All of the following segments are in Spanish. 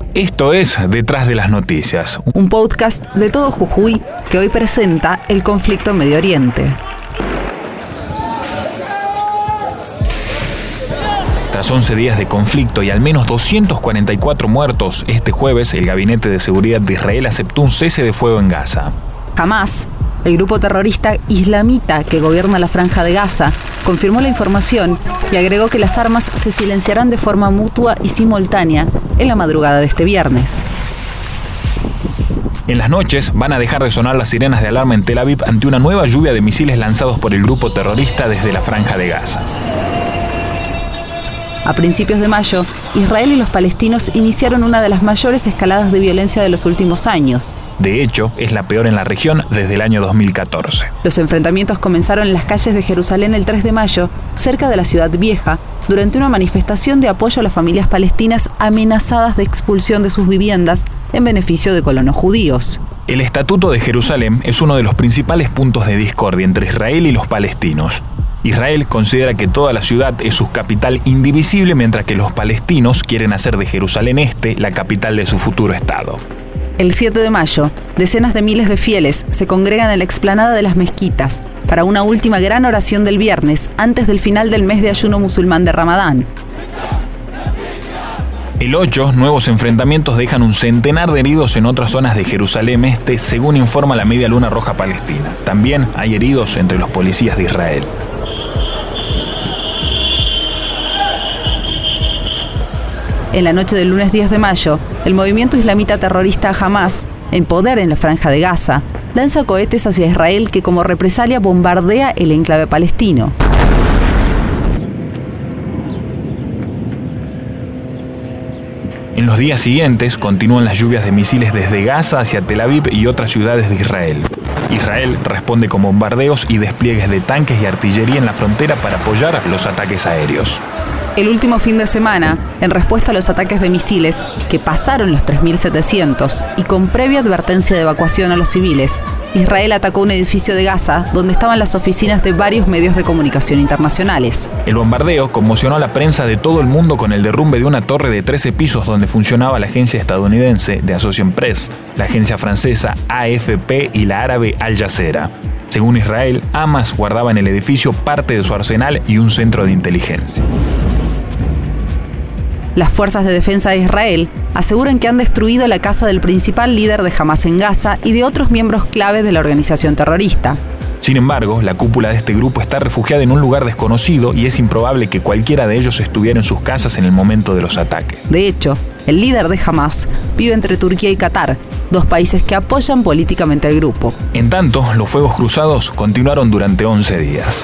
Esto es Detrás de las Noticias, un podcast de todo Jujuy que hoy presenta el conflicto en Medio Oriente. Tras 11 días de conflicto y al menos 244 muertos, este jueves el Gabinete de Seguridad de Israel aceptó un cese de fuego en Gaza. Hamás, el grupo terrorista islamita que gobierna la Franja de Gaza, confirmó la información y agregó que las armas se silenciarán de forma mutua y simultánea en la madrugada de este viernes. En las noches van a dejar de sonar las sirenas de alarma en Tel Aviv ante una nueva lluvia de misiles lanzados por el grupo terrorista desde la Franja de Gaza. A principios de mayo, Israel y los palestinos iniciaron una de las mayores escaladas de violencia de los últimos años. De hecho, es la peor en la región desde el año 2014. Los enfrentamientos comenzaron en las calles de Jerusalén el 3 de mayo, cerca de la Ciudad Vieja, durante una manifestación de apoyo a las familias palestinas amenazadas de expulsión de sus viviendas en beneficio de colonos judíos. El Estatuto de Jerusalén es uno de los principales puntos de discordia entre Israel y los palestinos. Israel considera que toda la ciudad es su capital indivisible, mientras que los palestinos quieren hacer de Jerusalén Este la capital de su futuro Estado. El 7 de mayo, decenas de miles de fieles se congregan en la explanada de las mezquitas para una última gran oración del viernes antes del final del mes de ayuno musulmán de Ramadán. El 8, nuevos enfrentamientos dejan un centenar de heridos en otras zonas de Jerusalén Este, según informa la Media Luna Roja Palestina. También hay heridos entre los policías de Israel. En la noche del lunes 10 de mayo, el movimiento islamita terrorista Hamás, en poder en la Franja de Gaza, lanza cohetes hacia Israel que como represalia bombardea el enclave palestino. En los días siguientes continúan las lluvias de misiles desde Gaza hacia Tel Aviv y otras ciudades de Israel. Israel responde con bombardeos y despliegues de tanques y artillería en la frontera para apoyar los ataques aéreos. El último fin de semana, en respuesta a los ataques de misiles, que pasaron los 3.700 y con previa advertencia de evacuación a los civiles, Israel atacó un edificio de Gaza donde estaban las oficinas de varios medios de comunicación internacionales. El bombardeo conmocionó a la prensa de todo el mundo con el derrumbe de una torre de 13 pisos donde funcionaba la agencia estadounidense de Associated Press, la agencia francesa AFP y la árabe Al Jazeera. Según Israel, Hamás guardaba en el edificio parte de su arsenal y un centro de inteligencia. Las fuerzas de defensa de Israel aseguran que han destruido la casa del principal líder de Hamás en Gaza y de otros miembros clave de la organización terrorista. Sin embargo, la cúpula de este grupo está refugiada en un lugar desconocido y es improbable que cualquiera de ellos estuviera en sus casas en el momento de los ataques. De hecho, el líder de Hamás vive entre Turquía y Qatar, dos países que apoyan políticamente al grupo. En tanto, los fuegos cruzados continuaron durante 11 días.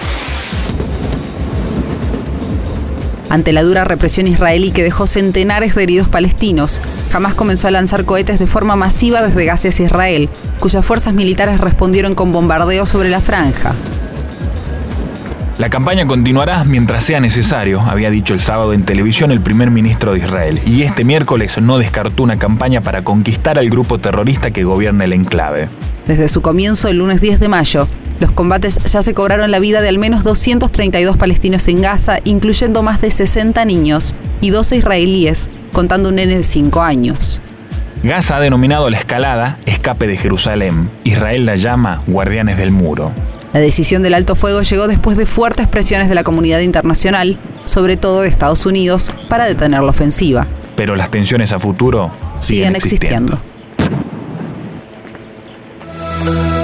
Ante la dura represión israelí que dejó centenares de heridos palestinos, Hamás comenzó a lanzar cohetes de forma masiva desde Gaza hacia Israel, cuyas fuerzas militares respondieron con bombardeos sobre la franja. La campaña continuará mientras sea necesario, había dicho el sábado en televisión el primer ministro de Israel, y este miércoles no descartó una campaña para conquistar al grupo terrorista que gobierna el enclave. Desde su comienzo el lunes 10 de mayo, los combates ya se cobraron la vida de al menos 232 palestinos en Gaza, incluyendo más de 60 niños y 12 israelíes, contando un nene de 5 años. Gaza ha denominado la escalada escape de Jerusalén. Israel la llama guardianes del muro. La decisión del alto fuego llegó después de fuertes presiones de la comunidad internacional, sobre todo de Estados Unidos, para detener la ofensiva. Pero las tensiones a futuro siguen existiendo.